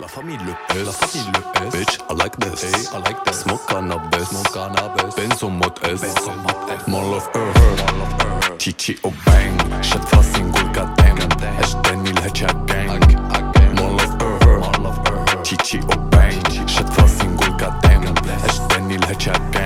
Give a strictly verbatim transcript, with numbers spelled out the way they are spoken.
La famille le S, la famille le S. Bitch, I like this, hey, I like this. Smoke cannabis, smoke cannabis. Benzo mode S, Benzo mode S. Mon love her, Chichi o bang. Shet fa singull goddamn. Esh deni l'hecha gang. Mon love her, Chichi o bang. Shet fa singull goddamn. Esh deni l'hecha gang.